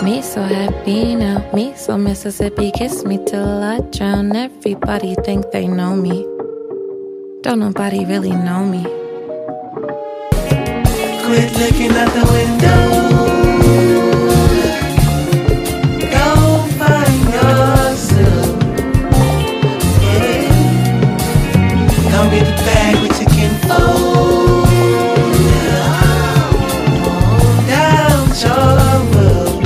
Me so happy now, me so Mississippi. Kiss me till I drown. Everybody think they know me. Don't nobody really know me. Quit looking out the window. Go find yourself. Yeah. Come get the bag with your kinfolk. Down your world.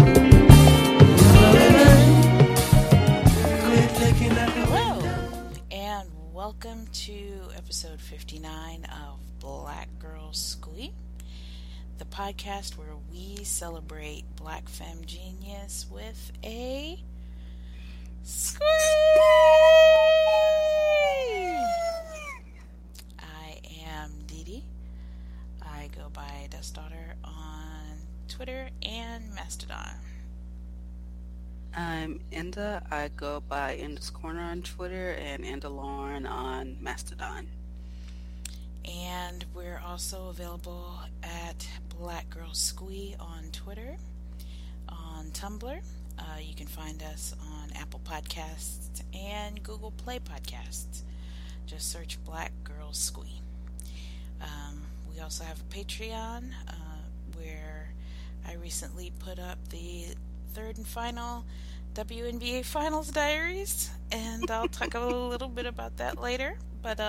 Quit looking out the window. And welcome to episode 59 of Black Girls Squee, the podcast where we celebrate Black femme genius with a squee. I am Dee Dee. I go by Dust Daughter on Twitter and Mastodon. I'm Enda. I go by Enda's Corner on Twitter and Enda Lauren on Mastodon. And we're also available at Black Girls Squee on Twitter, on Tumblr. You can find us on Apple Podcasts and Google Play Podcasts. Just search Black Girls Squee. We also have a Patreon where I recently put up the third and final WNBA Finals Diaries, and I'll talk a little bit about that later. But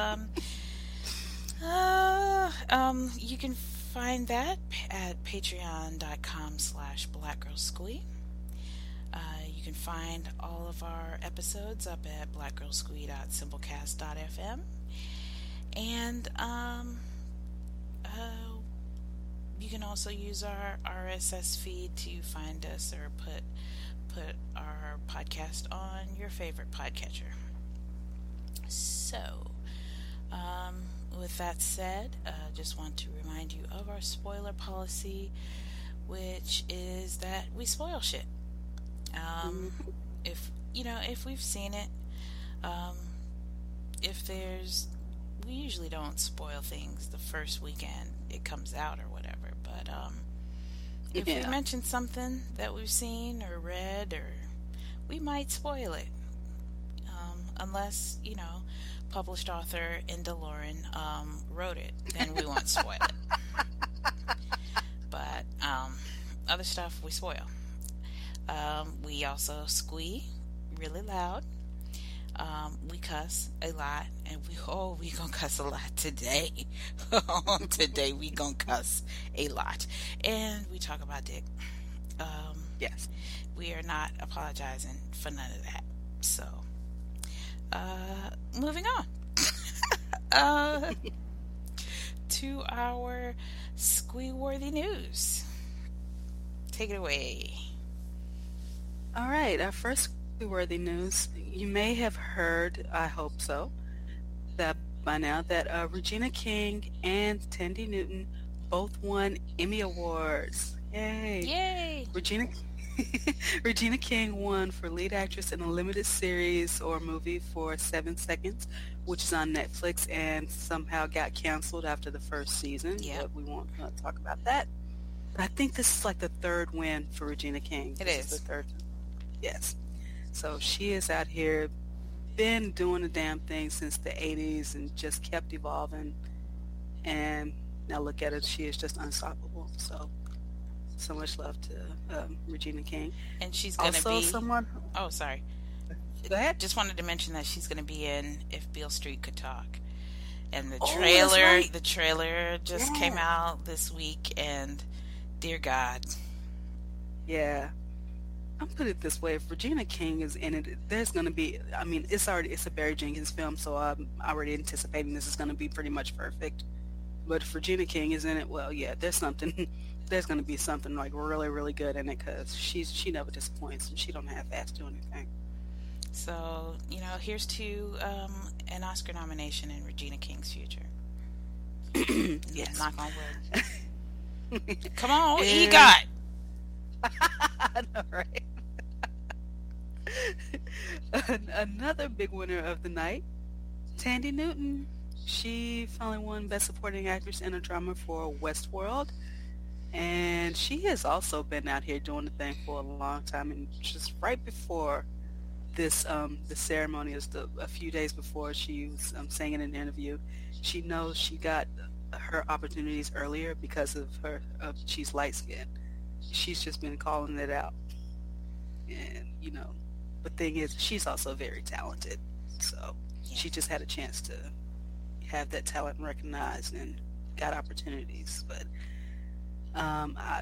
you can find that at patreon.com/blackgirlsquee. You can find all of our episodes up at blackgirlsquee.simplecast.fm. And you can also use our RSS feed to find us or put our podcast on your favorite podcatcher. So, with that said, just want to remind you of our spoiler policy, which is that we spoil shit. If we've seen it, we usually don't spoil things the first weekend it comes out or whatever. But if we mention something that we've seen or read, or we might spoil it, unless published author Enda Lauren wrote it, then we won't spoil it. But other stuff we spoil. We also squee really loud. We cuss a lot, and we gonna cuss a lot today. Today we gonna cuss a lot, and we talk about dick. Yes, we are not apologizing for none of that. So, moving on to our squee-worthy news. Take it away. All right, our first worthy news. You may have heard, I hope so, that by now that Regina King and Thandie Newton both won Emmy Awards. Yay! Yay! Regina King won for lead actress in a limited series or movie for 7 Seconds, which is on Netflix and somehow got canceled after the first season. Yeah. But we won't talk about that. But I think this is like the third win for Regina King. This is the third. Yes. So she is out here, been doing the damn thing since the 80s and just kept evolving. And now look at her, she is just unstoppable. So much love to Regina King. And she's going to also be... someone... Oh, sorry. Go ahead. Just wanted to mention that she's going to be in If Beale Street Could Talk. And the that's trailer, right. the trailer just came out this week, and dear God. Yeah. I'll put it this way, if Regina King is in it, there's going to be, it's a Barry Jenkins film, so I'm already anticipating this is going to be pretty much perfect. But if Regina King is in it, well, yeah, there's going to be something like really, really good in it, because she never disappoints, and she don't half-ass do anything. So, here's to an Oscar nomination in Regina King's future. Yes. Knock on wood. Come on, EGOT! I know, right? Another big winner of the night, Thandie Newton. She finally won Best Supporting Actress in a Drama for Westworld. And she has also been out here doing the thing for a long time. And just right before this, the ceremony is a few days before she was saying in an interview, she knows she got her opportunities earlier because of she's light skinned. She's just been calling it out. And, the thing is, she's also very talented. So she just had a chance to have that talent recognized and got opportunities. But I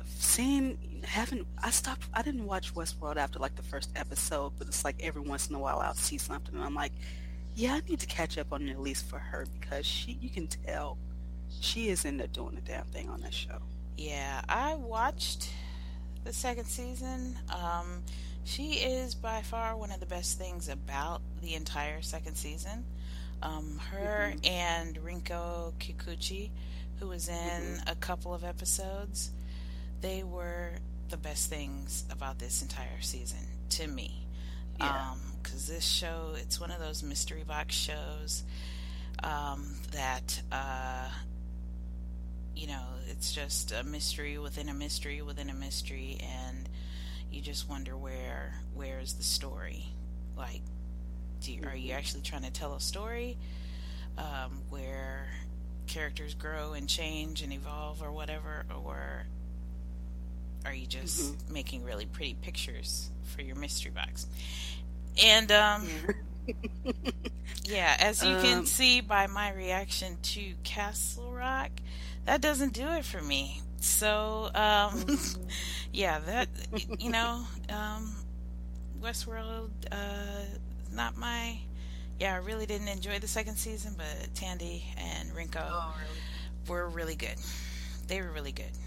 didn't watch Westworld after like the first episode, but it's like every once in a while I'll see something and I'm like, yeah, I need to catch up on it at least for her because you can tell she is in there doing the damn thing on that show. Yeah, I watched the second season. She is by far one of the best things about the entire second season. Her and Rinko Kikuchi, who was in a couple of episodes, they were the best things about this entire season to me. Because this show, it's one of those mystery box shows that it's just a mystery within a mystery within a mystery, and you just wonder where's the story. Like, are you actually trying to tell a story where characters grow and change and evolve or whatever, or are you just making really pretty pictures for your mystery box? And as you can see by my reaction to Castle Rock, that doesn't do it for me. So Westworld, not my. Yeah, I really didn't enjoy the second season, but Tandy and Rinko were really good. They were really good.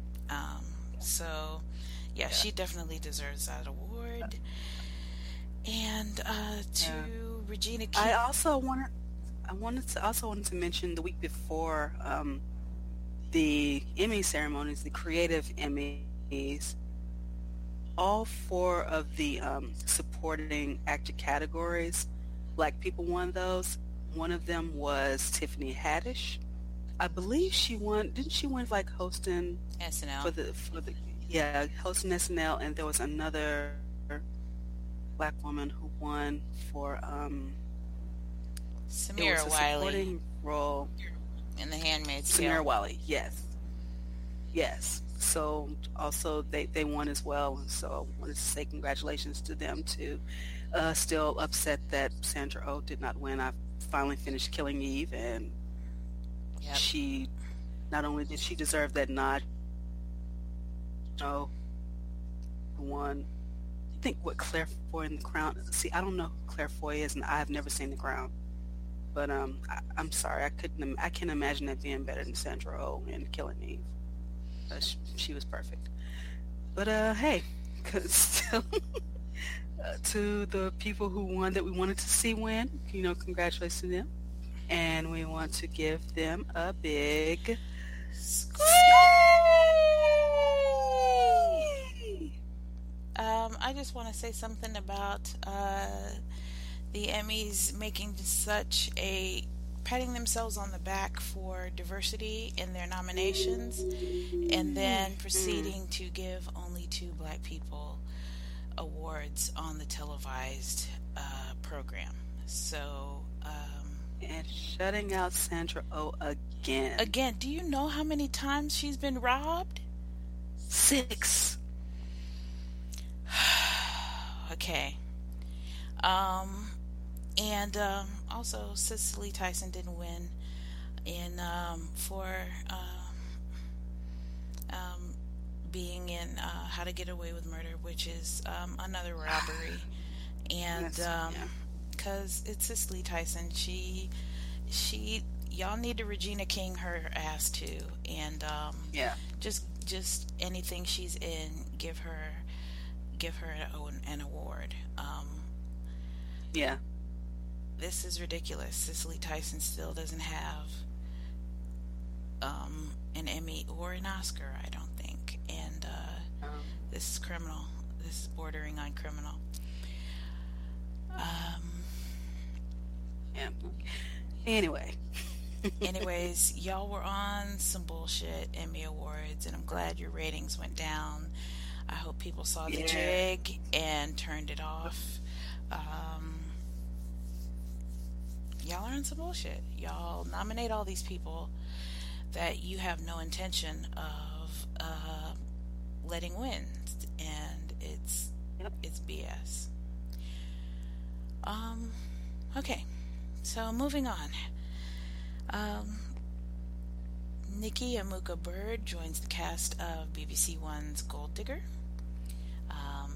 She definitely deserves that award. And to Regina King, I wanted to mention the week before the Emmy ceremonies, the creative Emmys. All 4 of the supporting actor categories, Black people won those. One of them was Tiffany Haddish. I believe she won. Didn't she win like hosting SNL hosting SNL? And there was another Black woman who won for Samira Wiley supporting role in The Handmaid's Tale. Samira Wiley, yes. So also they won as well, and so I wanted to say congratulations to them too. Still upset that Sandra Oh did not win. I finally finished Killing Eve, and she not only did she deserve that nod, won. I think what Claire Foy in The Crown. See, I don't know who Claire Foy is, and I have never seen The Crown. But I'm sorry, I can't imagine that being better than Sandra Oh in Killing Eve. She was perfect. But hey, still to the people who won that we wanted to see win, congratulations to them, and we want to give them a big squeeze. I just want to say something about the Emmys making patting themselves on the back for diversity in their nominations, and then proceeding to give only 2 Black people awards on the televised program. So and shutting out Sandra Oh again. Again, do you know how many times she's been robbed? 6. Okay. And also Cicely Tyson didn't win for being in How to Get Away with Murder, which is another robbery. And because it's Cicely Tyson, she y'all need to Regina King her ass too, and just anything she's in, give her an award. This is ridiculous. Cicely Tyson still doesn't have an Emmy or an Oscar, I don't think. And this is criminal. This is bordering on criminal. Anyway, Anyways, y'all were on some bullshit Emmy Awards, and I'm glad your ratings went down. I hope people saw the Yeah. jig and turned it off. Um, y'all are on some bullshit. Y'all nominate all these people that you have no intention of letting win, and Yep. it's BS. Um, okay, so moving on. Um, Nikki Amuka Bird joins the cast of BBC One's Gold Digger. Um,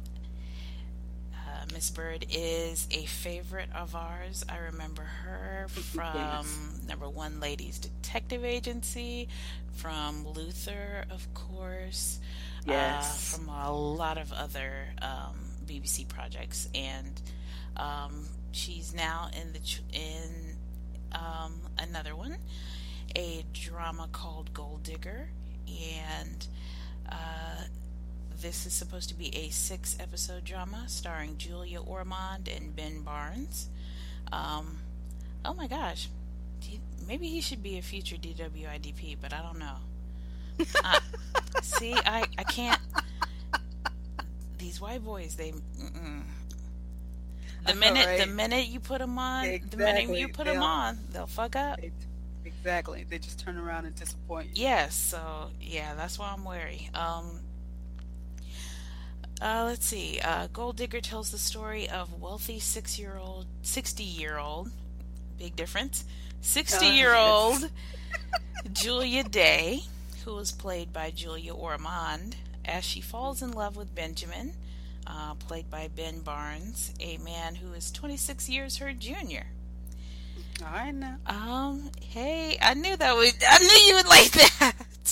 Miss Bird is a favorite of ours. I remember her from Yes. Number One Ladies Detective Agency, from Luther, of course, Yes. from a lot of other BBC projects, and she's now in another one, a drama called Gold Digger, and this is supposed to be a 6-episode drama starring Julia Ormond and Ben Barnes. Oh my gosh, maybe he should be a future DWIDP, but I don't know. See, I can't. These white boys, they. I know, right? The minute you put them on, Exactly. They'll- on, they'll fuck up. Exactly. They just turn around and disappoint you. Yes, so yeah, that's why I'm wary. Let's see. Gold Digger tells the story of wealthy 60-year-old, big difference, 60-year-old Julia Day, who is played by Julia Ormond, as she falls in love with Benjamin, played by Ben Barnes, a man who is 26 years her junior. All right now. Hey, I knew you would like that.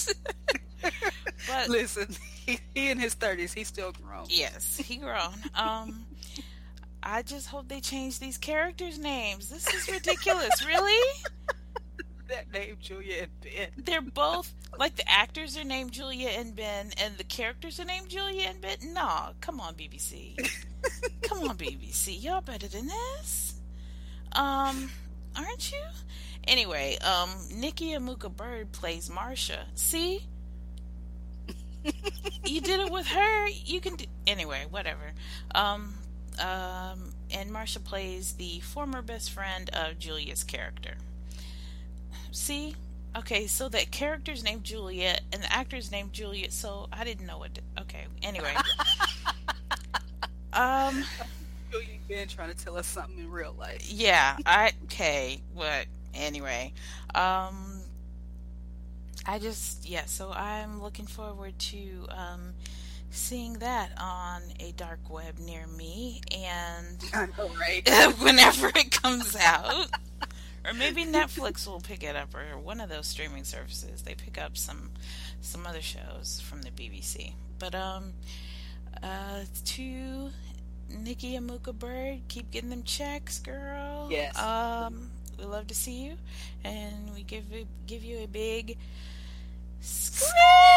But Listen, he in his 30s. He's still grown. yes, he grown. I just hope they change these characters' names. This is ridiculous. Really? That name, Julia and Ben. They're both, like, the actors are named Julia and Ben, and the characters are named Julia and Ben? No, come on, BBC. Come on, BBC. Y'all better than this. Aren't you? Anyway, Nikki Amuka Bird plays Marsha. See? You did it with her. You can do... Anyway, whatever. And Marsha plays the former best friend of Julia's character. See? Okay, so that character's named Julia and the actor's named Julia, so I didn't know what... Okay, anyway. Julia and Ben trying to tell us something in real life. Yeah, what? Anyway. So I'm looking forward to seeing that on a dark web near me, and I know, right? whenever it comes out. Or maybe Netflix will pick it up, or one of those streaming services. They pick up some other shows from the BBC. But to Nikki Amuka Bird, keep getting them checks, girl. Yes. We love to see you, and we give you a big scream.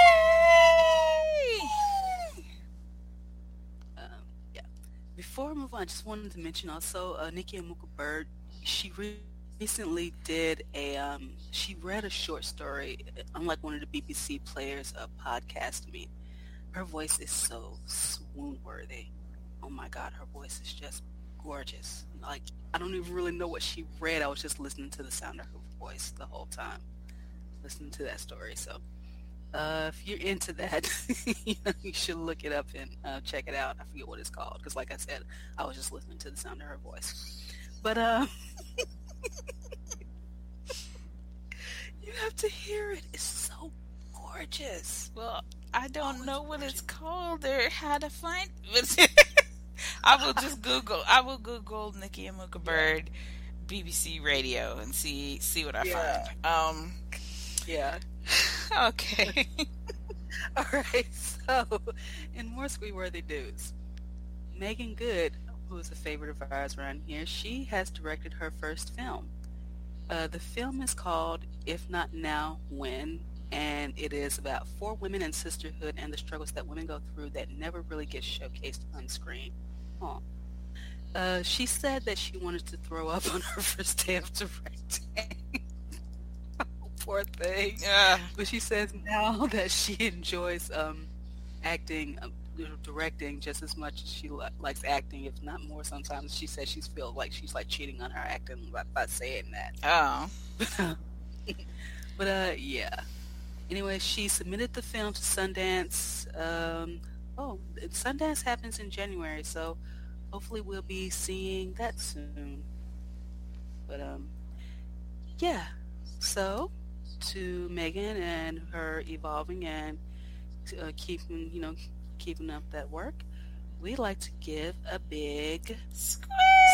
Yeah. Before I move on, I just wanted to mention also Nikki Amuka Bird. She recently did she read a short story, unlike one of the BBC players, podcast me. Her voice is so swoon worthy. Oh my God, her voice is just gorgeous. Like, I don't even really know what she read. I was just listening to the sound of her voice the whole time, listening to that story. So if you're into that, you should look it up and check it out. I forget what it's called, because like I said, I was just listening to the sound of her voice. But you have to hear it. It's so gorgeous. Well, I don't know what it's called or how to find it. I will Google Nikki Amuka Bird BBC Radio and see what I find. Yeah. Okay. All right. So, in more squee-worthy news, Megan Good, who is a favorite of ours around here, she has directed her first film. The film is called If Not Now, When? And it is about 4 women and sisterhood and the struggles that women go through that never really get showcased on screen. She said that she wanted to throw up on her first day of directing. Poor thing. Yeah. But she says now that she enjoys acting, directing just as much as she likes acting, if not more. Sometimes she says she feels like she's like cheating on her acting by saying that. Oh. But yeah. Anyway, she submitted the film to Sundance. Sundance happens in January, so hopefully we'll be seeing that soon. But yeah. So to Megan and her evolving and keeping up that work, we'd like to give a big Squeeze!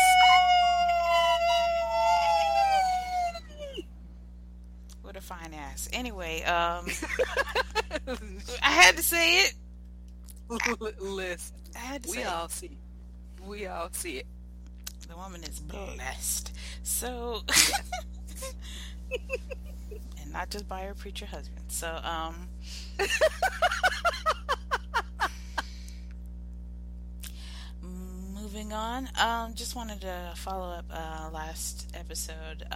What a fine ass. Anyway, I had to say it. Listen, I had to say we it. all see it. The woman is blessed. So, and not just by her preacher husband. So, moving on. Just wanted to follow up last episode.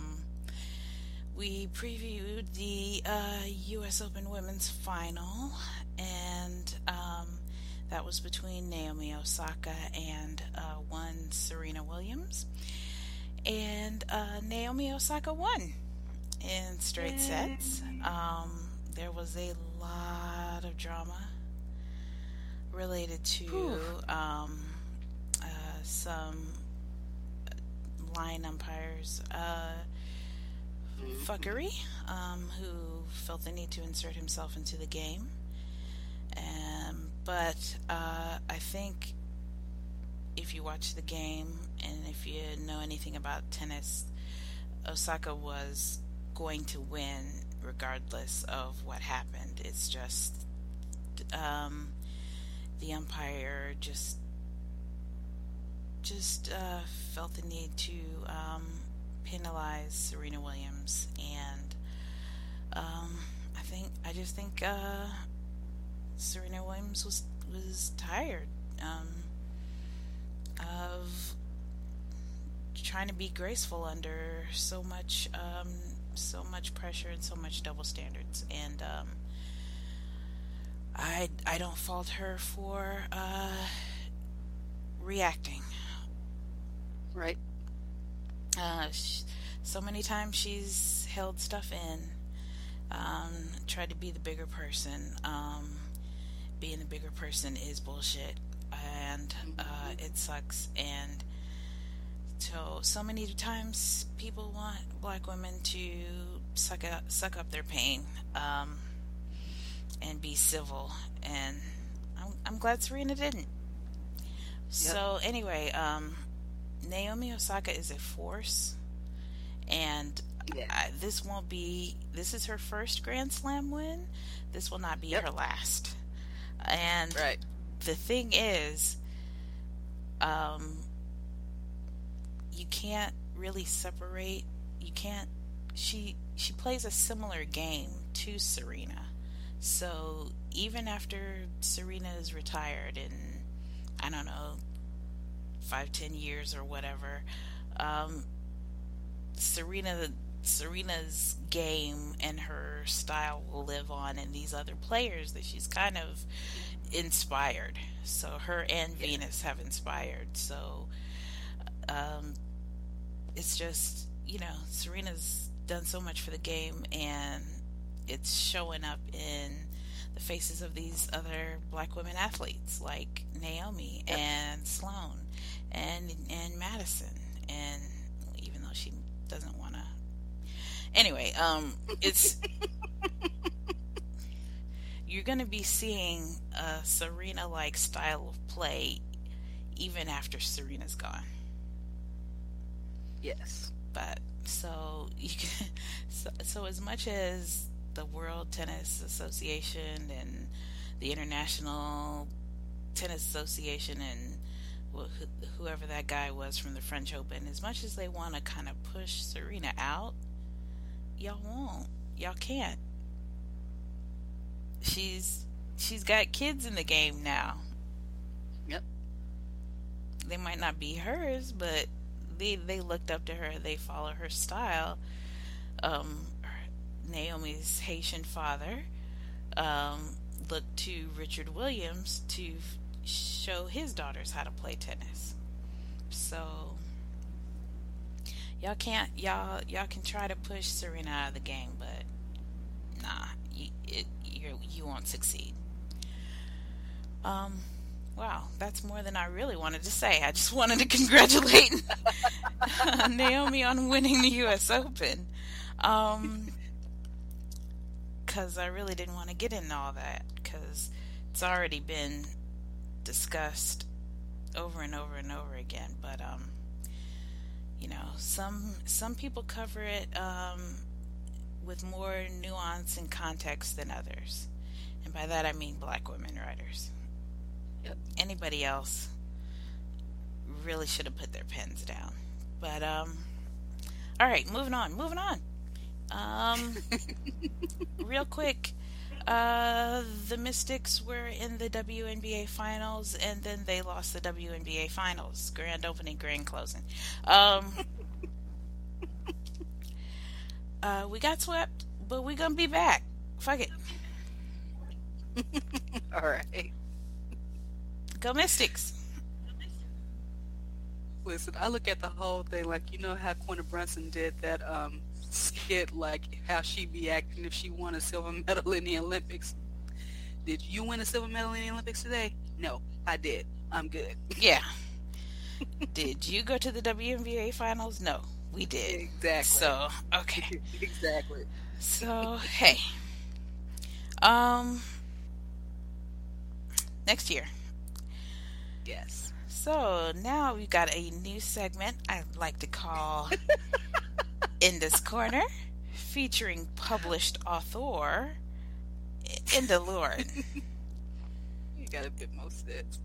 We previewed the U.S. Open Women's Final, and that was between Naomi Osaka and one Serena Williams. And Naomi Osaka won in straight sets. There was a lot of drama related to some line umpires fuckery, who felt the need to insert himself into the game. But I think if you watch the game and if you know anything about tennis, Osaka was going to win regardless of what happened. It's just the umpire just felt the need to penalize Serena Williams, and I just think Serena Williams was tired of trying to be graceful under so much pressure and so much double standards, and I don't fault her for reacting. Right. So many times she's held stuff in, tried to be the bigger person. Being the bigger person is bullshit, and it sucks. And so many times people want black women to suck up their pain, and be civil. And I'm glad Serena didn't. Yep. So anyway, Naomi Osaka is a force, and this is her first Grand Slam win. This will not be her last. And the thing is, you can't really separate. She plays a similar game to Serena. So even after Serena is retired in, I don't know, 5-10 years or whatever, Serena's game and her style will live on, and these other players that she's kind of inspired. So her and Venus have inspired. So it's just, Serena's done so much for the game, and it's showing up in the faces of these other black women athletes like Naomi and Sloane and Madison, and even though she doesn't want to. Anyway, it's you're going to be seeing a Serena-like style of play even after Serena's gone. Yes, but so you can, so as much as the World Tennis Association and the International Tennis Association and whoever that guy was from the French Open, as much as they want to kind of push Serena out, y'all won't. Y'all can't. She's got kids in the game now. Yep. They might not be hers, but they looked up to her. They follow her style. Naomi's Haitian father looked to Richard Williams to show his daughters how to play tennis. So y'all can try to push Serena out of the game, but nah, you won't succeed. Wow, that's more than I really wanted to say. I just wanted to congratulate Naomi on winning the U.S. Open. Because I really didn't want to get into all that, because it's already been discussed over and over and over again. But, some people cover it with more nuance and context than others. And by that I mean black women writers. Yep. Anybody else really should have put their pens down. But all right, moving on. Real quick, the Mystics were in the WNBA finals, and then they lost the WNBA finals. Grand opening, grand closing. We got swept, but we're gonna be back. Fuck it. All right. Go Mystics. Listen, I look at the whole thing like, you know how Quinta Brunson did that skit, like how she'd be acting if she won a silver medal in the Olympics. Did you win a silver medal in the Olympics today? No, I did. I'm good. Yeah. Did you go to the WNBA finals? No, we did. Exactly. So, okay. Exactly. So, hey. Next year. Yes. So now we've got a new segment I like to call In This Corner, featuring published author Inda Lauren. You got a bit more sense.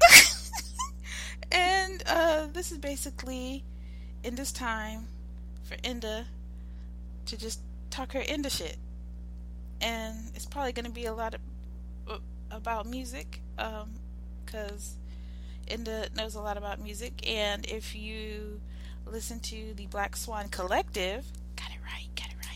And this is basically Inda's time for Inda to just talk her Inda shit. And it's probably going to be a lot of, about music, because Inda knows a lot about music. And if you listen to the Black Swan Collective, got it right.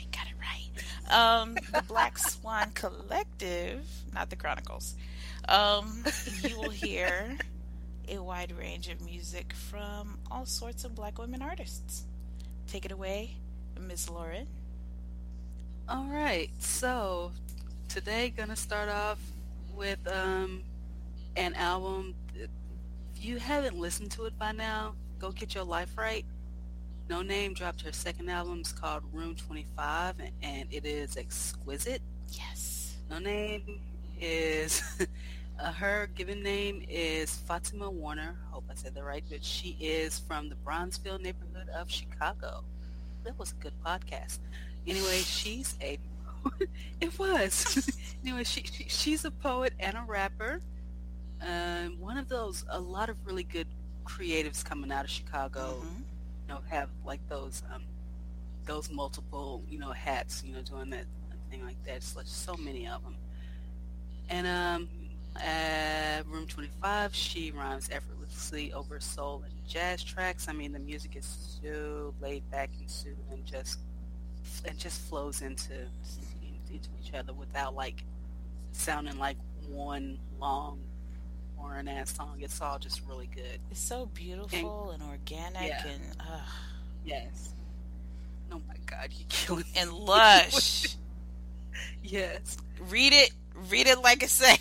The Black Swan Collective, not the Chronicles, you will hear a wide range of music from all sorts of black women artists. Take it away, Ms. Lauren. All right, so today gonna start off with an album. If you haven't listened to it by now, go get your life right. No Name dropped her second album. It's called Room 25, and it is exquisite. Yes. No Name is her given name is Fatima Warner. Hope I said that right, but she is from the Bronzeville neighborhood of Chicago. That was a good podcast. Anyway, she's a it was. Anyway, she's a poet and a rapper. One of those, a lot of really good creatives coming out of Chicago. Mm-hmm. Have like those multiple, hats, doing that thing like that. It's like so many of them. And at Room 25, she rhymes effortlessly over soul and jazz tracks. I mean, the music is so laid back and soothing, and just flows into each other without like sounding like one long boring ass song. It's all just really good. It's so beautiful and organic, yeah. And yes. Oh my God, you killing me. And lush. Yes. Read it like I say.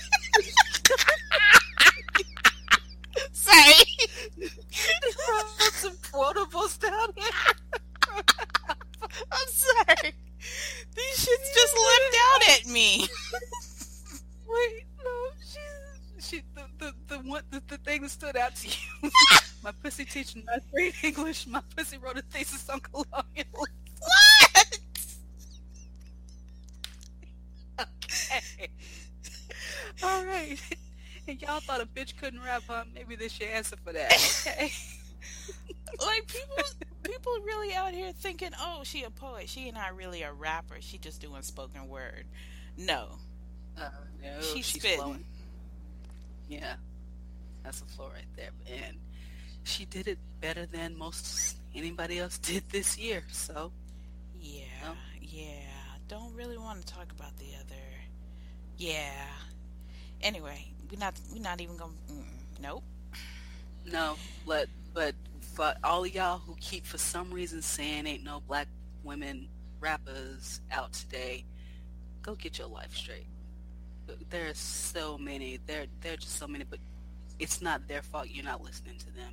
Say. Put some quotables down here. I'm sorry. These shits just leapt out at me. Wait, no, the thing that stood out to you. My pussy teaching ninth grade English. My pussy wrote a thesis on colonialism. What? Okay. All right. And y'all thought a bitch couldn't rap, huh? Maybe this your answer for that. Okay. Like people really out here thinking, oh, she a poet. She not really a rapper. She just doing spoken word. No. No, she's spitting. flowing. Yeah, that's a flow right there. And she did it better than most anybody else did this year. So yeah. don't really want to talk about the other. Yeah. Anyway, we're not even gonna. Nope. No, but for all of y'all who keep for some reason saying ain't no black women rappers out today, go get your life straight. There's so many. There are just so many, but it's not their fault you're not listening to them.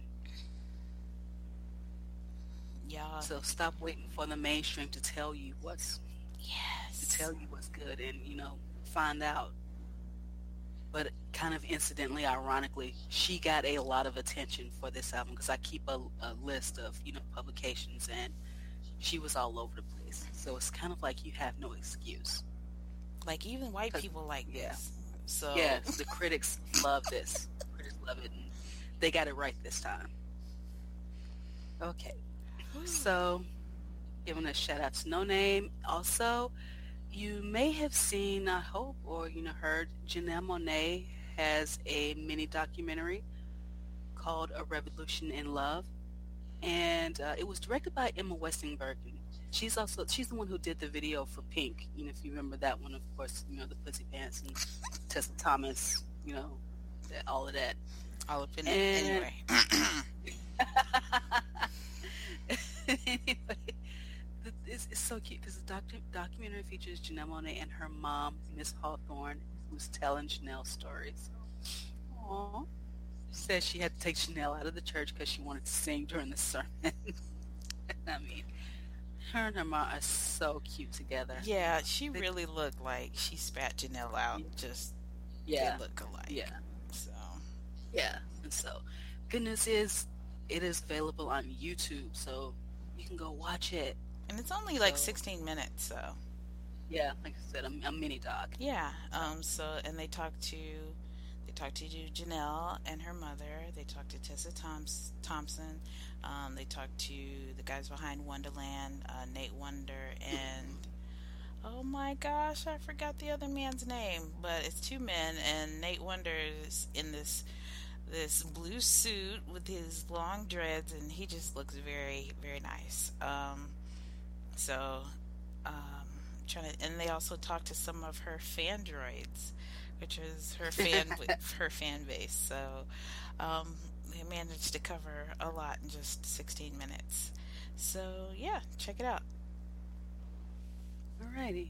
Y'all. So stop waiting for the mainstream to tell you what's good and find out. But kind of incidentally, ironically, she got a lot of attention for this album because I keep a list of publications, and she was all over the place. So it's kind of like you have no excuse. Like even white people like this. So yeah, the critics love this. Critics love it, and they got it right this time. Okay, so giving a shout out to No Name. Also, you may have seen, I hope, or heard, Janelle Monáe has a mini documentary called A Revolution in Love, and it was directed by Emma Westingberg. She's the one who did the video for Pink. If you remember that one, of course, the Pussy Pants and Tessa Thomas, all of that. All up in it anyway. Anyway, it's so cute because the documentary features Janelle Monáe and her mom, Miss Hawthorne, who's telling Janelle stories. Aww. Says she had to take Janelle out of the church because she wanted to sing during the sermon. I mean, her and her mom are so cute together. Yeah, she really looked like she spat Janelle out. Just they look alike. Yeah. So yeah, and so good news is it is available on YouTube, so you can go watch it. And it's only like 16 minutes, so yeah, like I said, a mini doc. Yeah. And they talk to Janelle and her mother. They talk to Tessa Thompson. They talk to the guys behind Wonderland, Nate Wonder, and oh my gosh, I forgot the other man's name, but it's two men, and Nate Wonder is in this blue suit with his long dreads, and he just looks very, very nice. And they also talk to some of her fan droids, which is her fan base. So they managed to cover a lot in just 16 minutes. So yeah, check it out. Alrighty.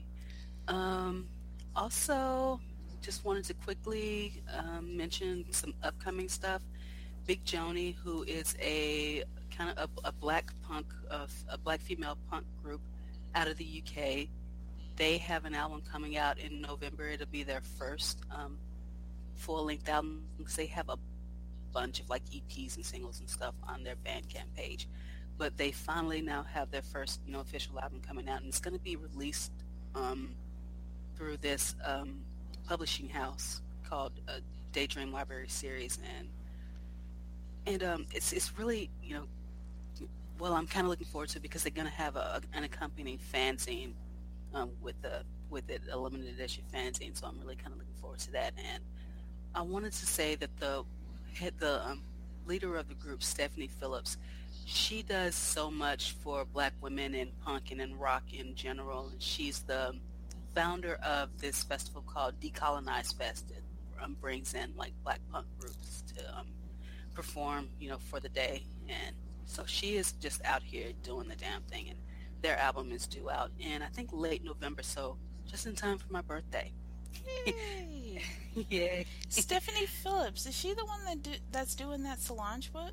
Also, just wanted to quickly mention some upcoming stuff. Big Joni, who is a kind of a black female punk group out of the UK. They have an album coming out in November. It'll be their first full-length album because they have a bunch of like EPs and singles and stuff on their Bandcamp page. But they finally now have their first, official album coming out, and it's going to be released through this publishing house called Daydream Library Series, and it's really, well, I'm kind of looking forward to it because they're going to have an accompanying fanzine with it, a limited edition fanzine. So I'm really kind of looking forward to that. And I wanted to say that the leader of the group, Stephanie Phillips, she does so much for black women in punk and in rock in general. And she's the founder of this festival called Decolonize Fest. It brings in like black punk groups to perform, for the day. And so she is just out here doing the damn thing. And their album is due out in, I think, late November. So just in time for my birthday. Yay. Yeah. Stephanie Phillips, is she the one that's doing that Solange book?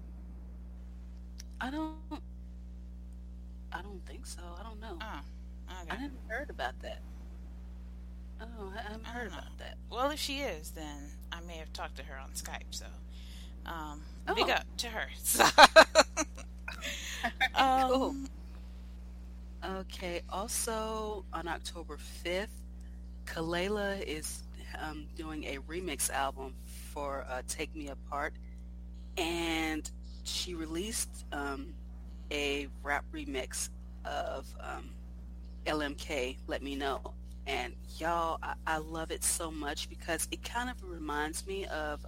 I don't think so. I don't know. Oh, okay. I haven't heard about that. Oh, I haven't heard about that. Well, if she is, then I may have talked to her on Skype. So, big up to her. Cool. Okay. Also, on October 5th, Kelela is doing a remix album for "Take Me Apart," and she released a rap remix of LMK, Let Me Know. And y'all, I love it so much because it kind of reminds me of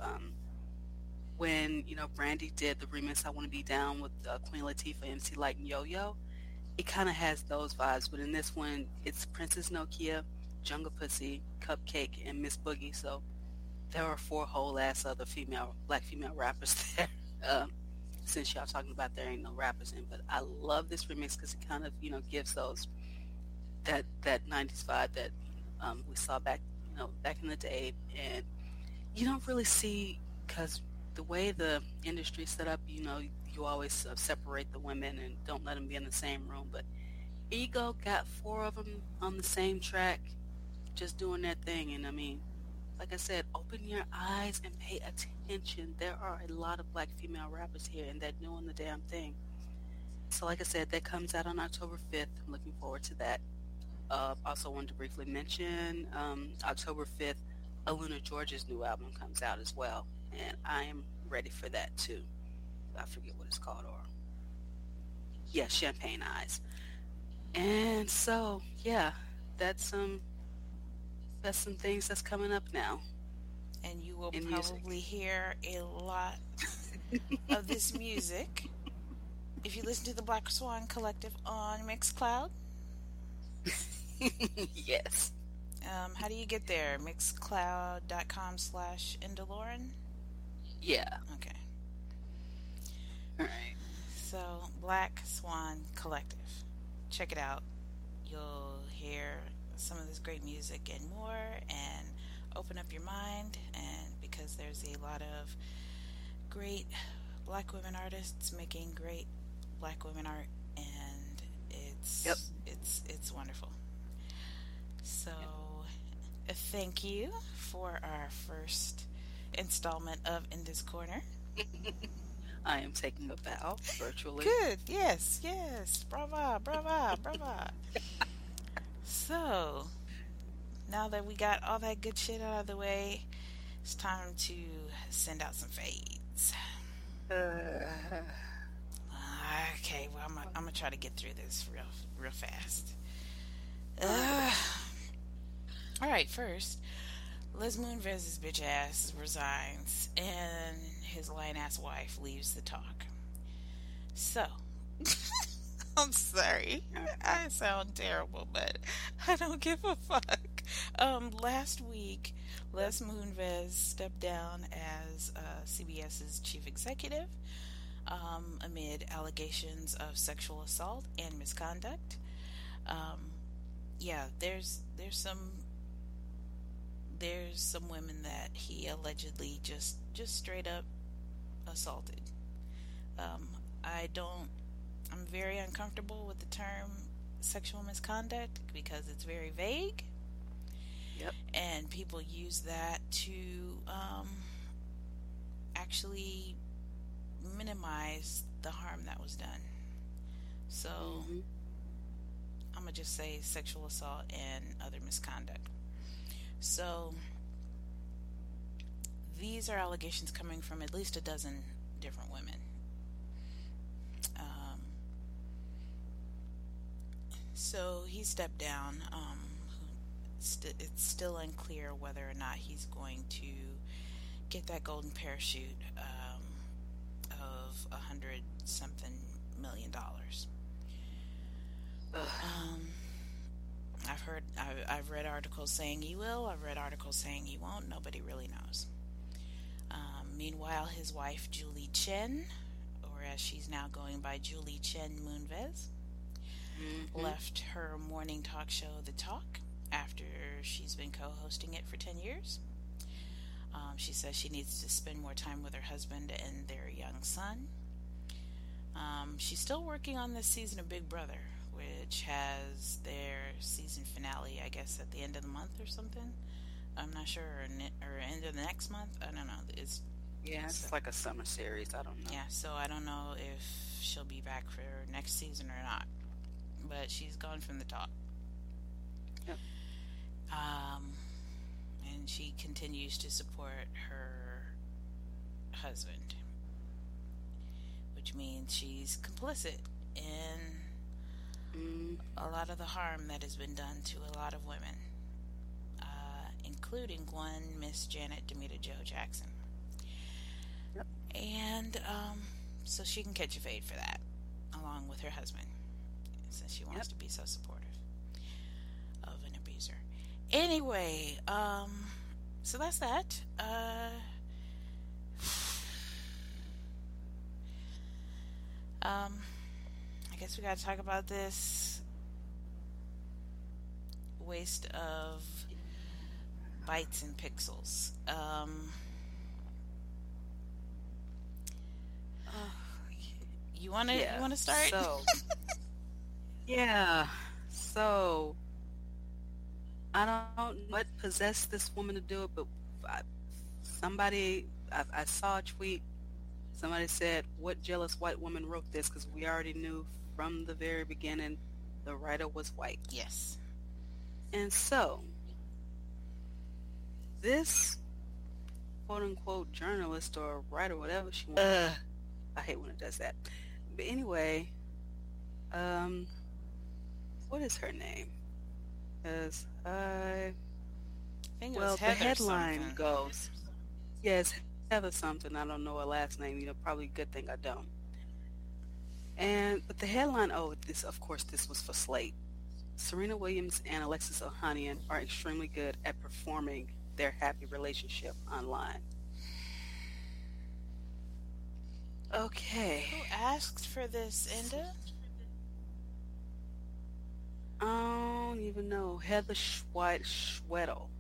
when, Brandy did the remix I Want to Be Down with Queen Latifah, MC Light, and Yo-Yo. it kind of has those vibes. But in this one, it's Princess Nokia, Jungle Pussy, Cupcake, and Miss Boogie. So there are 4 whole ass other black female rappers there. Since y'all talking about there ain't no rappers in, but I love this remix because it kind of gives that 90s vibe that we saw back in the day, and you don't really see, because the way the industry is set up, you always separate the women and don't let them be in the same room. But Ego got 4 of them on the same track, just doing their thing, and I mean, like I said, open your eyes and pay attention. There are a lot of black female rappers here, and they're doing the damn thing. So like I said, that comes out on October 5th. I'm looking forward to that. Also wanted to briefly mention October 5th, Aluna George's new album comes out as well, and I am ready for that too. I forget what it's called, or Champagne Eyes. And so that's some things that's coming up now. And you will in probably music. hear a lot of this music if you listen to the Black Swan Collective on Mixcloud. Yes. How do you get there? Mixcloud.com/Indoloran? Yeah. Okay. All right. So, Black Swan Collective. Check it out. You'll hear some of this great music and more, and open up your mind, and because there's a lot of great black women artists making great black women art, and it's wonderful. So thank you for our first installment of In This Corner. I am taking a bow virtually. Good. Yes. Brava. So, now that we got all that good shit out of the way, it's time to send out some fades. Okay, well, I'm gonna try to get through this real fast. All right, first, Les Moonves' bitch ass resigns, and his lying ass wife leaves the talk. So, I'm sorry, I sound terrible, but I don't give a fuck. Last week, Les Moonves stepped down as CBS's chief executive amid allegations of sexual assault and misconduct. There's some women that he allegedly just straight up assaulted. I'm very uncomfortable with the term sexual misconduct because it's very vague. Yep. And people use that to actually minimize the harm that was done. So I'm going to just say sexual assault and other misconduct. So these are allegations coming from at least a dozen different women. So he stepped down. It's still unclear whether or not he's going to get that golden parachute of $100-something million. I've read articles saying he will. I've read articles saying he won't. Nobody really knows. Meanwhile, his wife Julie Chen, or as she's now going by Julie Chen Moonves, left her morning talk show The Talk after she's been co-hosting it for 10 years. She says she needs to spend more time with her husband and their young son. She's still working on this season of Big Brother, which has their season finale, I guess, at the end of the month or something. I'm not sure, or end of the next month. I don't know. It's like a summer series. I don't know. Yeah, so I don't know if she'll be back for next season or not. But she's gone from the top. Yep. And she continues to support her husband, which means she's complicit in a lot of the harm that has been done to a lot of women, including one Miss Janet Demita Jo Jackson. Yep. And so she can catch a fade for that, along with her husband. since she wants Yep. to be so supportive of an abuser. Anyway, so that's that. I guess we gotta talk about this waste of bytes and pixels. You wanna start? So, yeah. So, I don't know what possessed this woman to do it, but I saw a tweet. Somebody said, "What jealous white woman wrote this?" Because we already knew from the very beginning the writer was white. Yes. And so, this quote-unquote journalist or writer, whatever she wants. I hate when it does that. But anyway, what is her name? Because I think it well, was the Heather headline something. goes, yes, Heather something. I don't know her last name. Probably a good thing I don't. But the headline, this was for Slate. Serena Williams and Alexis Ohanian are extremely good at performing their happy relationship online. Okay. Who asked for this, Enda? I don't even know. Heather Schwedel.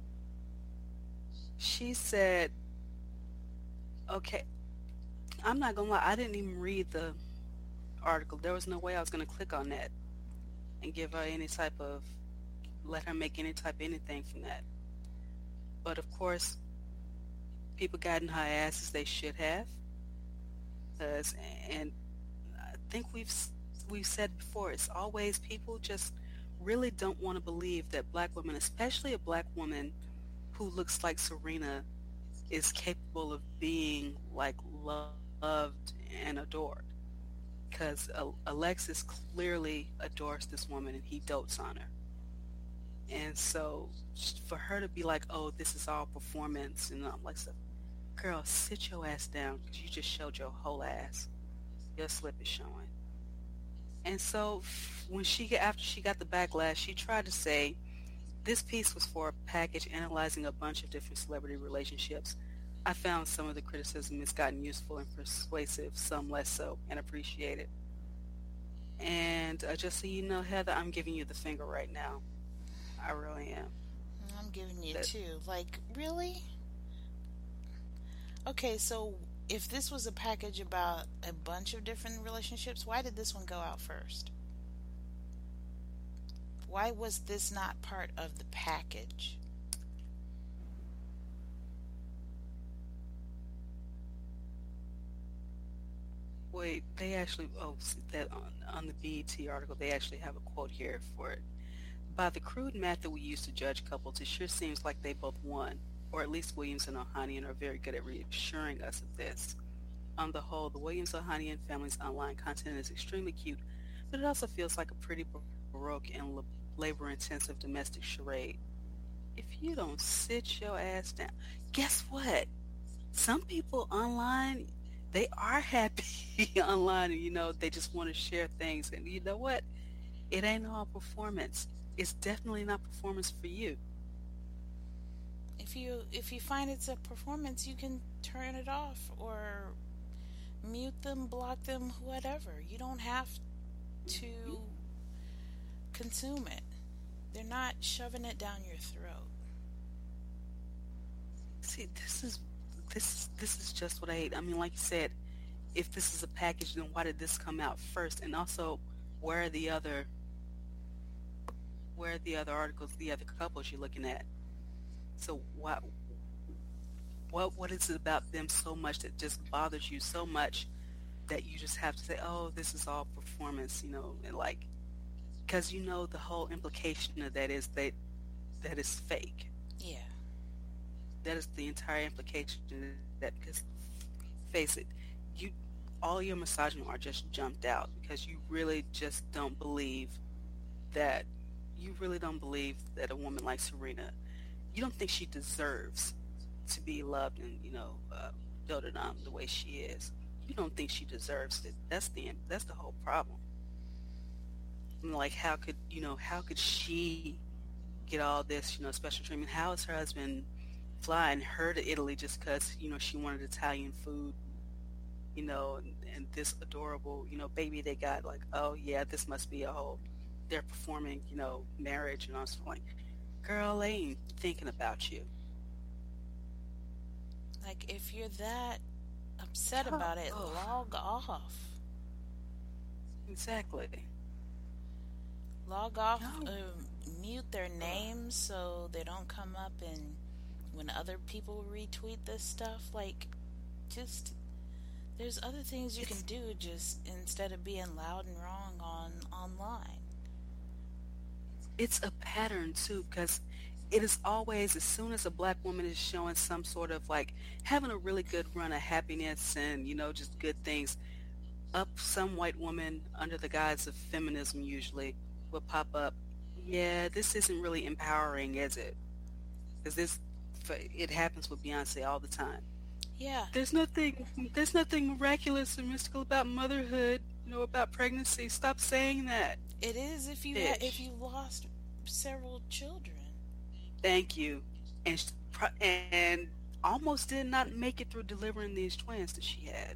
She said, okay, I'm not going to lie, I didn't even read the article. There was no way I was going to click on that and give her let her make any type of anything from that. But of course, people got in her ass as they should have. And I think we've said before, it's always people just really don't want to believe that black women, especially a black woman who looks like Serena, is capable of being like loved and adored. Because Alexis clearly adores this woman and he dotes on her. And so for her to be like, oh, this is all performance, and I'm like, girl, sit your ass down because you just showed your whole ass. Your slip is showing. And so after she got the backlash, she tried to say this piece was for a package analyzing a bunch of different celebrity relationships. I found some of the criticism has gotten useful and persuasive, some less so, and appreciated. And just so you know, Heather, I'm giving you the finger right now. I really am. I'm giving you two. Like, really? Okay, so if this was a package about a bunch of different relationships, why did this one go out first? Why was this not part of the package? Wait, they actually, that on the BET article, they actually have a quote here for it. By the crude math that we use to judge couples, it sure seems like they both won, or at least Williams and Ohanian are very good at reassuring us of this. On the whole, the Williams-Ohanian family's online content is extremely cute, but it also feels like a pretty baroque and labor-intensive domestic charade. If you don't sit your ass down, guess what? Some people online, they are happy online, and they just want to share things. And you know what? It ain't all performance. It's definitely not performance for you. If you find it's a performance, you can turn it off or mute them, block them, whatever. You don't have to consume it. They're not shoving it down your throat. See, this is just what I hate. I mean, like you said, if this is a package, then why did this come out first? And also, where are the other articles, the other couples you're looking at? So what is it about them so much that just bothers you so much that you just have to say, oh, this is all performance, and like, because the whole implication of that is that is fake. Yeah. That is the entire implication of that, because face it, all your misogyny are just jumped out because you really just don't believe that a woman like Serena, you don't think she deserves to be loved and doted on the way she is. You don't think she deserves it. That's the whole problem. And like, how could she get all this, special treatment? How is her husband flying her to Italy just because, she wanted Italian food, and this adorable, baby they got? Like, oh yeah, this must be a whole, they're performing, marriage. And I was like, girl, they ain't thinking about you. Like, if you're that upset about it, log off. Exactly. Log off, No. mute their names so they don't come up and when other people retweet this stuff. Like, just, there's other things you can do just instead of being loud and wrong online. It's a pattern too, because it is always, as soon as a black woman is showing some sort of like having a really good run of happiness and just good things, up some white woman under the guise of feminism usually will pop up. Yeah, this isn't really empowering, is it? Because it happens with Beyonce all the time. Yeah. There's nothing miraculous or mystical about motherhood, about pregnancy. Stop saying that. It is if you Bitch. if you lost several children. Thank you. And almost did not make it through delivering these twins that she had.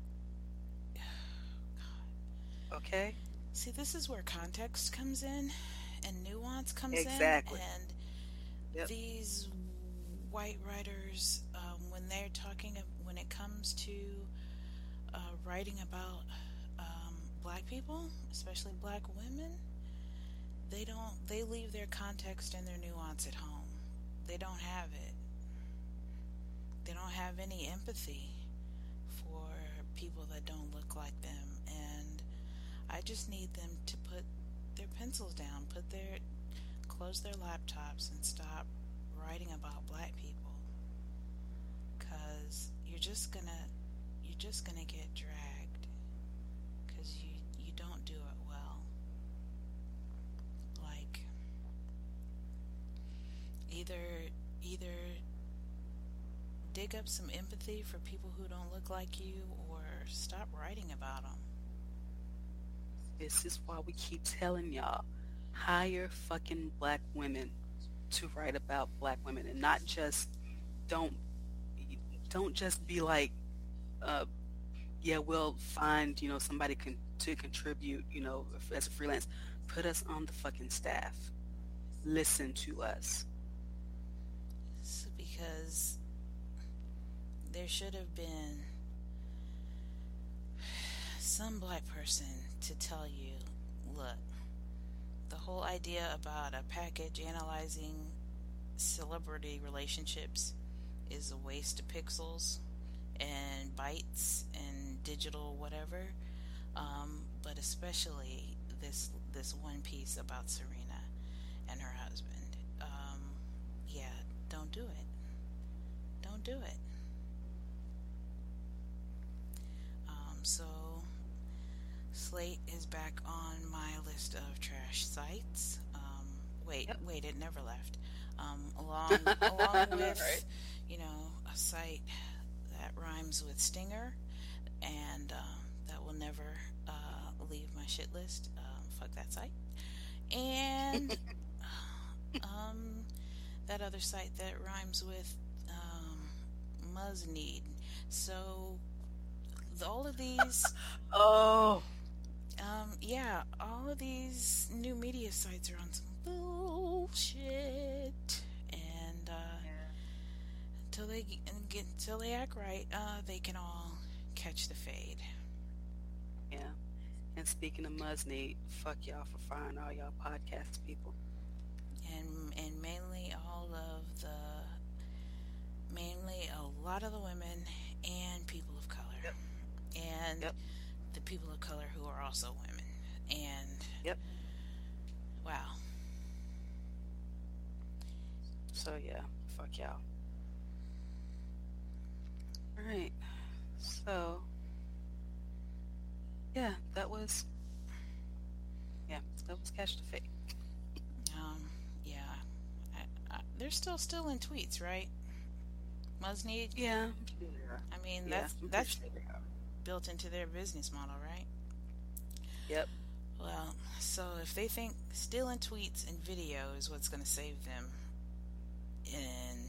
Okay? See, this is where context comes in and nuance comes Exactly. in. And Yep. these white writers, when it comes to writing about black people, especially black women, they leave their context and their nuance at home. They don't have it. They don't have any empathy for people that don't look like them. And I just need them to put their pencils down, close their laptops and stop writing about black people. 'Cause you're just gonna get dragged. 'Cause you don't do it well. Like, either dig up some empathy for people who don't look like you, or stop writing about them. This is why we keep telling y'all, hire fucking black women to write about black women, and not just don't just be like, yeah, we'll find somebody to contribute as a freelance. Put us on the fucking staff. Listen to us. So, because there should have been some black person to tell you, look, the whole idea about a package analyzing celebrity relationships is a waste of pixels and bytes and digital whatever, but especially this one piece about Serena and her husband. Yeah, don't do it. Don't do it. So Slate is back on my list of trash sites. Wait, it never left. Along with, Right. A site that rhymes with Stinger, and that will never leave my shit list. Fuck that site. And that other site that rhymes with Muzzneed. So all of these, Oh, all of these new media sites are on some bullshit, and until they act right, they can all catch the fade. yeah. And speaking of Muzzneed, fuck y'all for firing all y'all podcast people. And mainly a lot of the women and people of color. Yep. And Yep. the people of color who are also women. And Yep. wow. So yeah, fuck y'all. All right. So yeah, that was Catch the Fade. Yeah. They're still in tweets, right? Muzzneed? Yeah. I mean, Yeah, that's I'm pretty sure they are. built into their business model, right? Yep. Well, so if they think stealing tweets and video is what's going to save them, and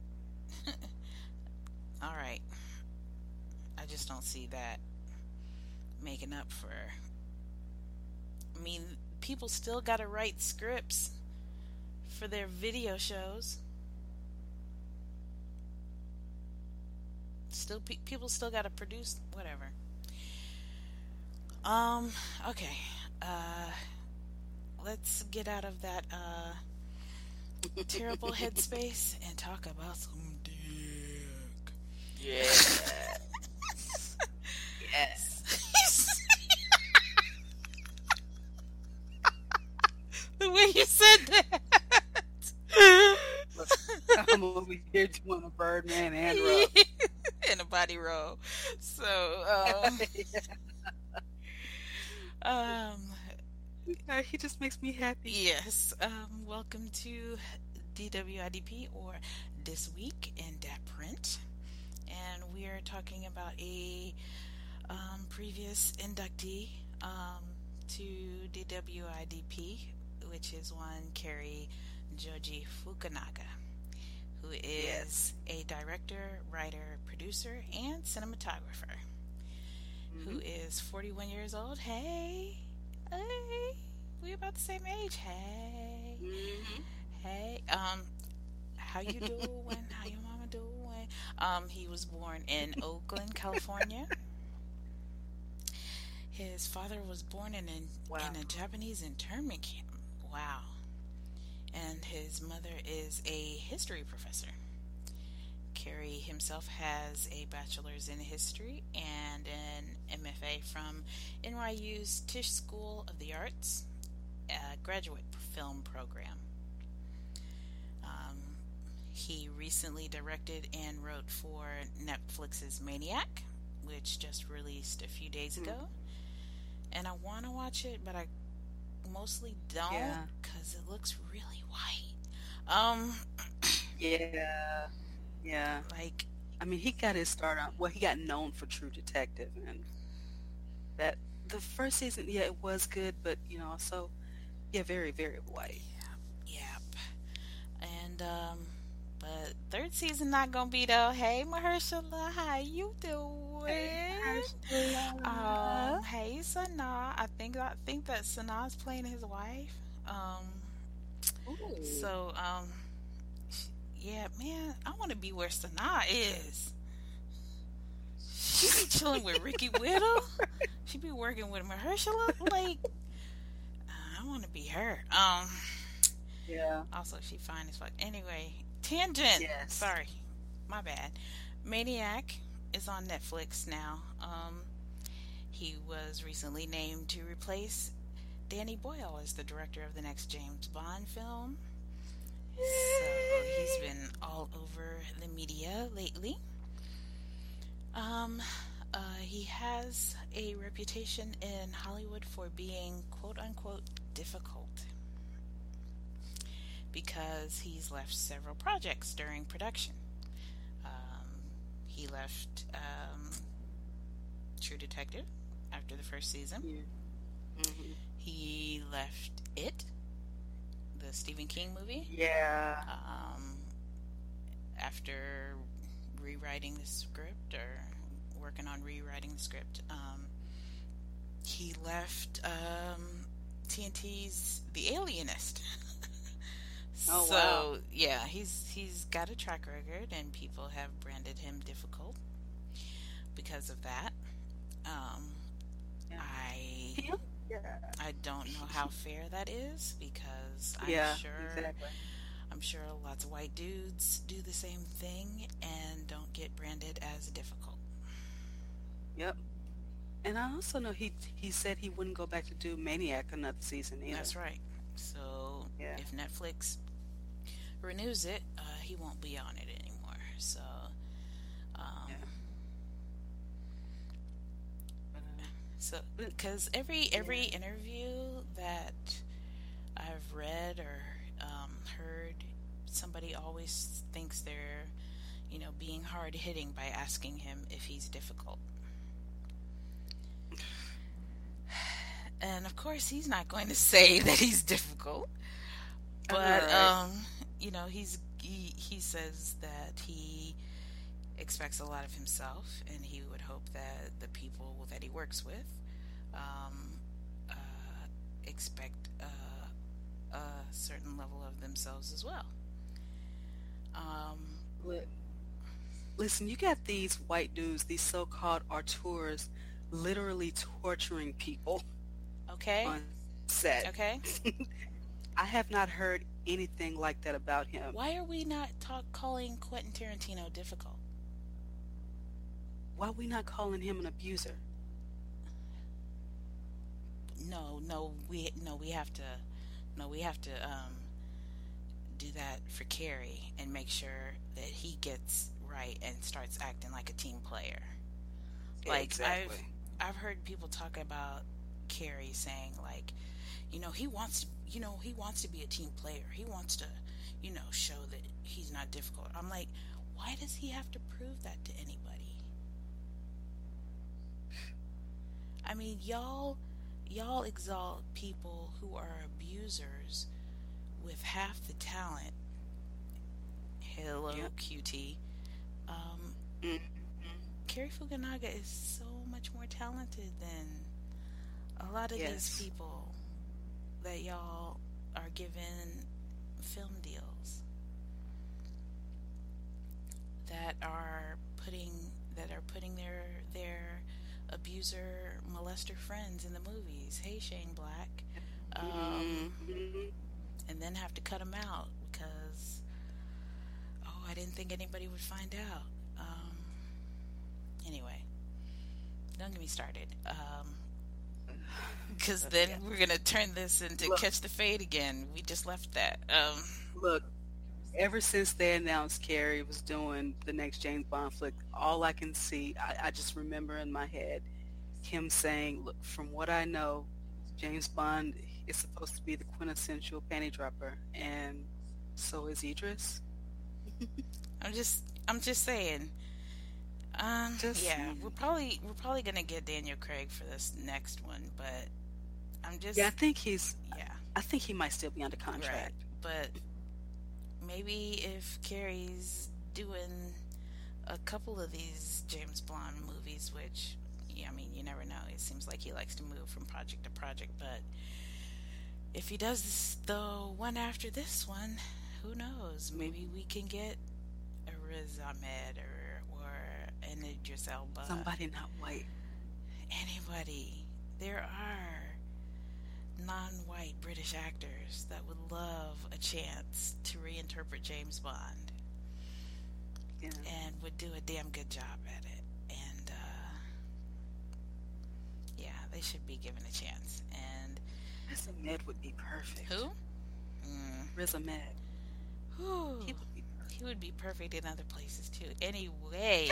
all right, I just don't see that making up for. I mean, people still got to write scripts for their video shows. Still, people still got to produce whatever. Okay. Let's get out of that terrible headspace and talk about some dick. Yes. Yes. The way you said that. Look, I'm over here doing a Birdman and Rob. In a body roll. So, he just makes me happy. yes. Welcome to DWIDP, or This Week in Dat Print. And we are talking about a previous inductee to DWIDP, which is one Cary Joji Fukunaga, who is a director, writer, producer, and cinematographer, who is 41 years old. Hey, we about the same age. Hey, hey, how you doing? How your mama doing? He was born in Oakland, California. His father was born in a Japanese internment camp. Wow. And his mother is a history professor. Cary himself has a bachelor's in history and an MFA from NYU's Tisch School of the Arts graduate film program. He recently directed and wrote for Netflix's Maniac, which just released a few days ago. And I want to watch it, but I mostly don't because it looks really white. Yeah. Like, I mean, he got his start on. Well, he got known for True Detective, and that the first season, it was good, but also, very, very white. Yep. And but third season not gonna be though. Hey, Mahershala, how you doing? Hey, Sanaa. I think that Sanaa's playing his wife. So, yeah, man, I want to be where Sanaa is. She be chilling with Ricky Whittle. She be working with Mahershala. Like, I want to be her. Yeah. Also, she fine as fuck. Anyway, tangent. Yes. Sorry, my bad. Maniac is on Netflix now. He was recently named to replace Danny Boyle as the director of the next James Bond film. So he's been all over the media lately. He has a reputation in Hollywood for being quote-unquote difficult because he's left several projects during production. He left True Detective after the first season. He left It, the Stephen King movie. Yeah. After rewriting the script or working on rewriting the script, he left TNT's The Alienist. Oh, So wow. yeah, he's got a track record, and people have branded him difficult because of that. Yeah. I don't know how fair that is because Exactly. I'm sure lots of white dudes do the same thing and don't get branded as difficult. Yep. And I also know he said he wouldn't go back to do Maniac another season either. That's right. So Yeah. if Netflix renews it, he won't be on it anymore. So, so because every interview that I've read or heard, somebody always thinks they're, being hard hitting by asking him if he's difficult. And of course, he's not going to say that he's difficult. But Right. he says that he expects a lot of himself, and he would hope that the people that he works with um, uh, expect a certain level of themselves as well. Um, Li- Listen, you got these white dudes, these so-called auteurs, literally torturing people okay, on set. okay. I have not heard anything like that about him. Why are we not calling Quentin Tarantino difficult? Why are we not calling him an abuser? We have to do that for Carrie and make sure that he gets right and starts acting like a team player. Like Exactly. I've heard people talk about Carrie saying like, he wants to be a team player. He wants to, show that he's not difficult. I'm like, why does he have to prove that to anybody? I mean, y'all exalt people who are abusers with half the talent. Hello, Yep. QT. Um, Mm. Cary Fukunaga is so much more talented than a lot of these Yes. people that y'all are given film deals that are putting their abuser molester friends in the movies. Hey, Shane Black, Mhm. and then have to cut them out because I didn't think anybody would find out. Anyway, don't get me started. Because then Yeah. we're gonna turn this into Look, Catch the Fade again. We just left that. look, ever since they announced Carrie was doing the next James Bond flick, all I can see, I just remember in my head him saying, look, from what I know, James Bond is supposed to be the quintessential panty dropper, and so is Idris. I'm just saying. Just Yeah, saying. we're probably gonna get Daniel Craig for this next one, but I'm just Yeah, yeah, I think he might still be under right. contract. But maybe if Carrie's doing a couple of these James Bond movies, which yeah, I mean you never know. It seems like he likes to move from project to project, but if he does the one after this one, who knows? Maybe we can get a Riz Ahmed or an Idris Elba. Somebody not white. Anybody. There are non-white British actors that would love a chance to reinterpret James Bond Yeah. and would do a damn good job at it. And yeah, they should be given a chance. And Riz Ahmed would be perfect. who? Mm. Riz Ahmed. Whew. He would be perfect. He would be perfect in other places too. Anyway,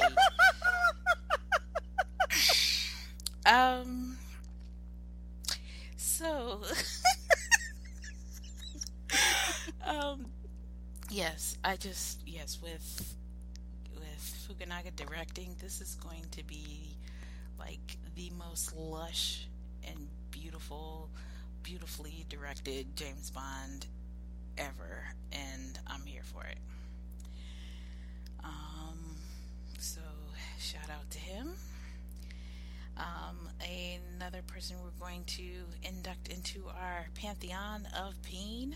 um, so, um, yes, with Fukunaga directing, this is going to be like the most lush and beautifully directed James Bond ever, and I'm here for it. So shout out to him. Another person we're going to induct into our Pantheon of Peen.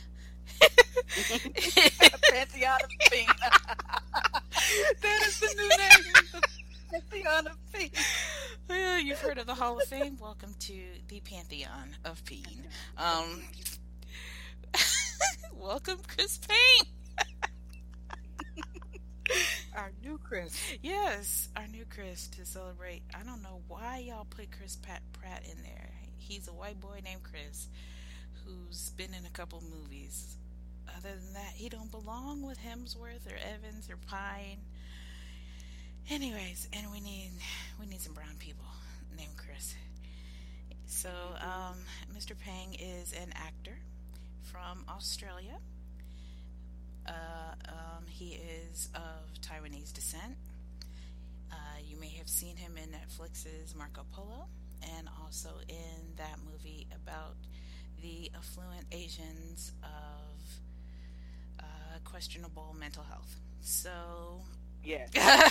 Pantheon of Pink. That is the new name. Pantheon of Pink. Yeah, you've heard of the Hall of Fame. Welcome to the Pantheon of Peen. Welcome, Chris Payne. Our new Chris. Yes, our new Chris to celebrate. I don't know why y'all put Chris Pratt in there. He's a white boy named Chris who's been in a couple movies. Other than that, he don't belong with Hemsworth or Evans or Pine. Anyways, and we need some brown people named Chris. So, Mr. Pang is an actor from Australia. He is of Taiwanese descent. You may have seen him in Netflix's Marco Polo. and also in that movie about the affluent Asians of questionable mental health. So, Yeah.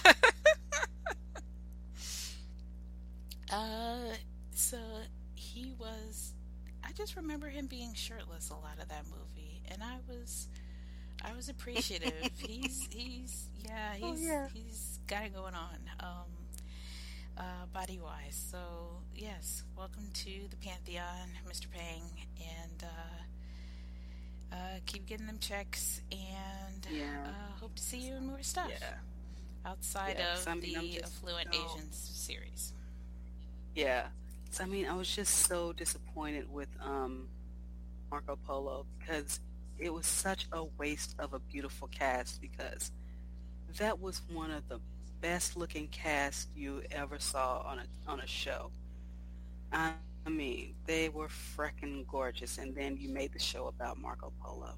so he was. I just remember him being shirtless a lot of that movie, and I was appreciative. he's got it going on, body wise. So yes, welcome to the Pantheon, Mr. Pang, and keep getting them checks, and hope to see you in more stuff outside of the Affluent Asians series. Yeah. So, I mean, I was just so disappointed with Marco Polo because it was such a waste of a beautiful cast, because that was one of the best looking casts you ever saw on a show. I mean, they were freaking gorgeous, and then you made the show about Marco Polo.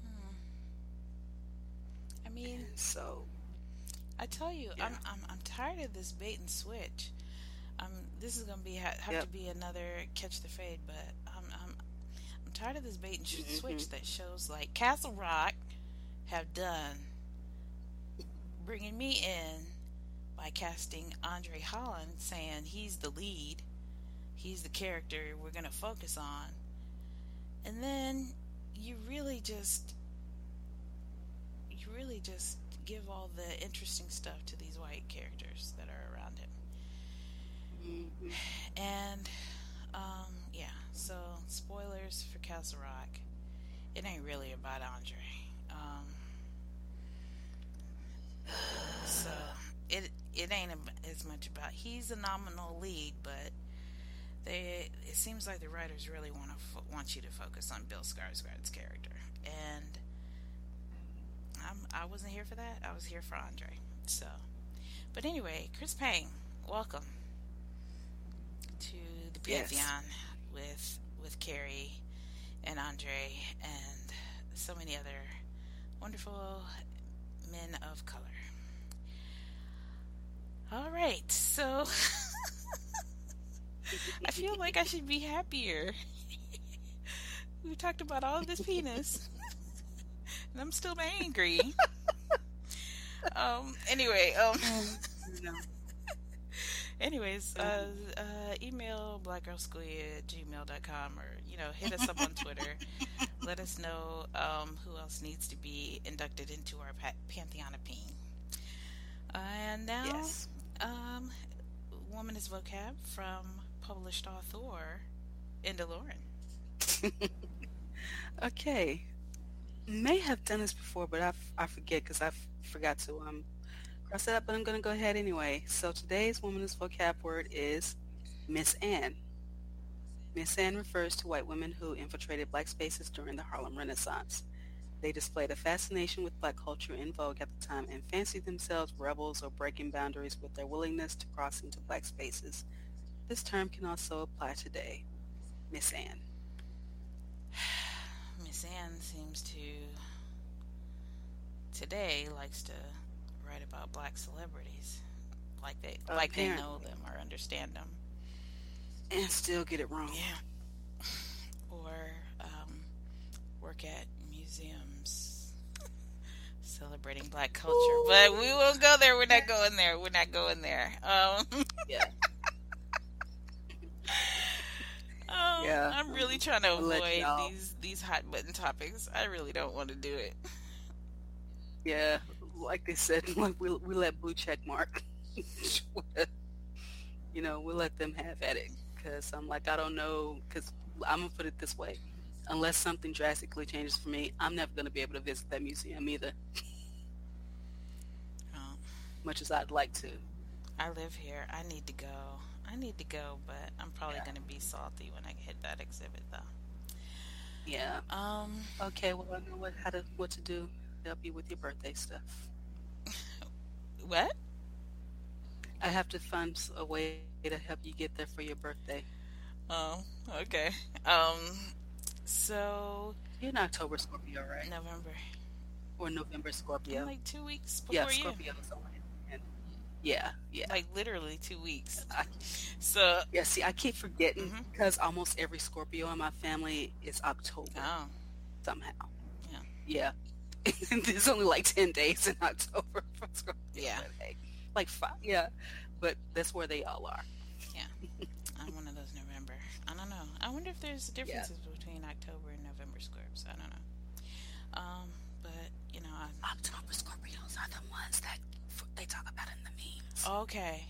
I mean, And so I tell you, Yeah. I'm tired of this bait and switch. This is gonna be have to be another catch the fade, but I'm tired of this bait and switch that shows like Castle Rock have done, bringing me in by casting Andre Holland, saying he's the lead, he's the character we're gonna focus on, and then you really just give all the interesting stuff to these white characters that are around him. And so spoilers for Castle Rock. It ain't really about Andre. So it ain't as much about, he's a nominal lead, but it seems like the writers really want you to focus on Bill Skarsgård's character, and I wasn't here for that. I was here for Andre. So, but anyway, Chris Pang, welcome to the Pantheon with Carrie and Andre and so many other wonderful men of color. All right, so I feel like I should be happier. We talked about all of this penis, and I'm still angry. Anyway, anyways, email blackgirlsquee@gmail.com, or hit us up on Twitter. Let us know who else needs to be inducted into our Pantheon of Peen. And now, Woman is Vocab from published author Enda Lauren. Okay. May have done this before, but I forget because I forgot to cross it up, but I'm going to go ahead anyway. So today's woman's vocab word is Miss Anne. Miss Anne refers to white women who infiltrated black spaces during the Harlem Renaissance. They displayed a fascination with black culture in vogue at the time and fancied themselves rebels or breaking boundaries with their willingness to cross into black spaces. This term can also apply today. Miss Anne. Miss Anne seems to today likes to write about black celebrities like they know them or understand them, and still get it wrong. Yeah. Or work at museums celebrating black culture. Ooh. But we won't go there. We're not going there. Yeah. I'm really trying to avoid these hot button topics. I really don't want to do it. Yeah, like they said, we let Blue Check Mark. We'll let them have at it, because I'm like, I don't know, because I'm gonna put it this way: unless something drastically changes for me, I'm never gonna be able to visit that museum either. Oh. Much as I'd like to. I live here. I need to go, but I'm probably going to be salty when I hit that exhibit, though. Yeah. Okay. Well, I know what to do to help you with your birthday stuff. What? I have to find a way to help you get there for your birthday. Oh, okay. So you're an October Scorpio, right? November. Or November Scorpio. I'm like 2 weeks before you. Yeah, Scorpio's on. Yeah. Like literally 2 weeks. So Yeah, see, I keep forgetting because almost every Scorpio in my family is October somehow. Yeah. There's only like 10 days in October for Scorpio. Yeah. Like 5. Yeah. But that's where they all are. Yeah. I'm one of those November. I don't know. I wonder if there's differences between October and November Scorps. I don't know. But, you know. October Scorpios are the ones that they talk about in the memes. Okay.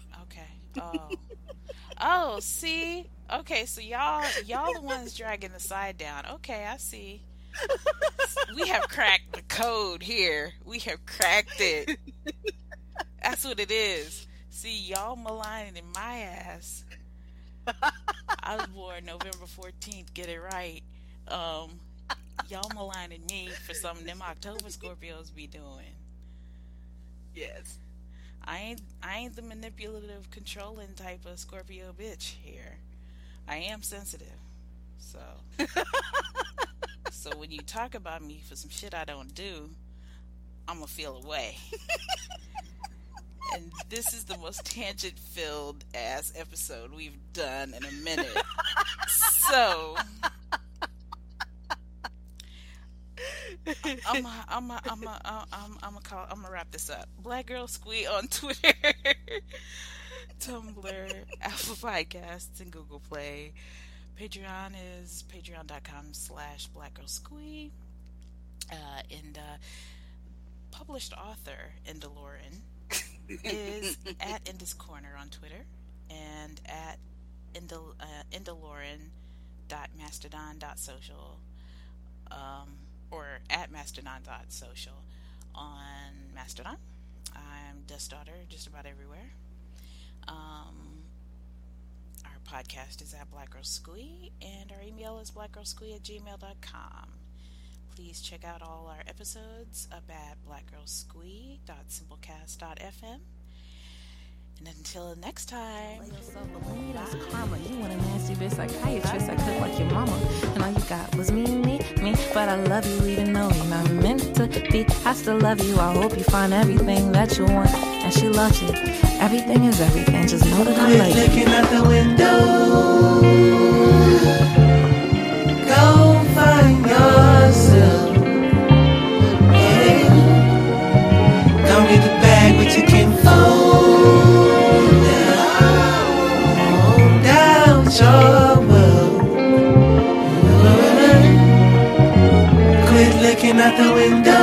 Oh, see? Okay, so y'all the ones dragging the side down. Okay, I see. We have cracked the code here. We have cracked it. That's what it is. See, y'all maligning my ass. I was born November 14th. Get it right. Y'all maligning me for something them October Scorpios be doing. Yes. I ain't the manipulative, controlling type of Scorpio bitch here. I am sensitive. So when you talk about me for some shit I don't do, I'm gonna feel away. And this is the most tangent-filled ass episode we've done in a minute. So I'm gonna wrap this up. Black Girl Squee on Twitter, Tumblr, Apple Podcasts, and Google Play. Patreon is patreon.com/blackgirlsquee. And published author Enda Lauren is at Enda's Corner on Twitter and at endalauren.mastodon.social. Or at mastodon.social on Mastodon. I'm Dust Daughter just about everywhere. Our podcast is at Black Girl Squee, and our email is blackgirlsquee@gmail.com. Please check out all our episodes up at blackgirlsquee.simplecast.fm. And until next time. That's karma. You want a nasty bitch psychiatrist. I cook like your mama. And all you got was me. But I love you even though you're not meant to be. I still love you. I hope you find everything that you want. And she loves you. Everything is everything. Just know that I love you. Looking out the window. Go find yourself. Yeah. Come get the bag with your kinfolk. Quit looking out the window.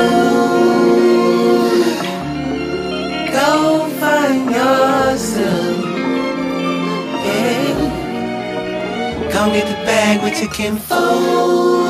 Go find yourself. Yeah. Come get the bag with your kinfolk.